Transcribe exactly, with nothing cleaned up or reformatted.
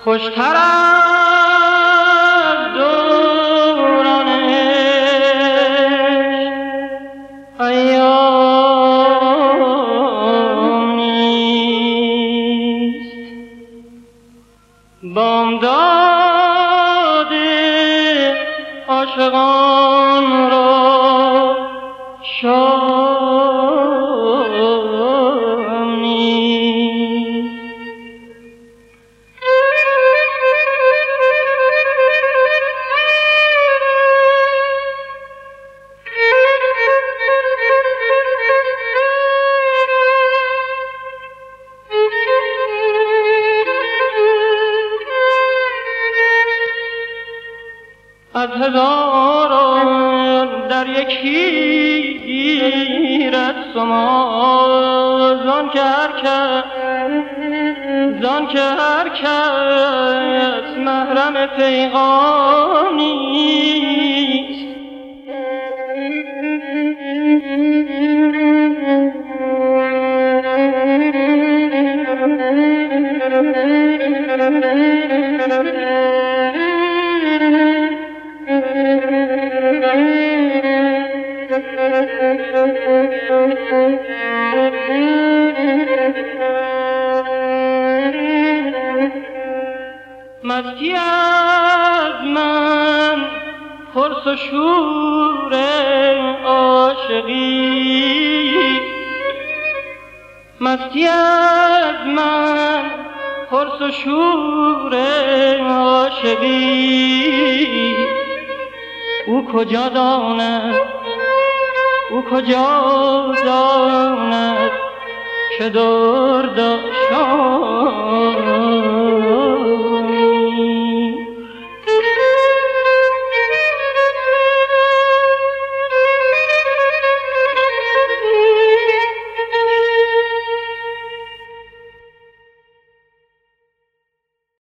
خوشتر از دوران ایام نیست. بامداد عاشقان را شام نیست. از هزاران در یکی گیرد سما، زان که هر کس زان که هر کس محرم پیغام نیست. مستی از من پرس و شور عاشقی، مستی از من پرس و شور عاشقی. او کجا داند او کجا داند که درد آشام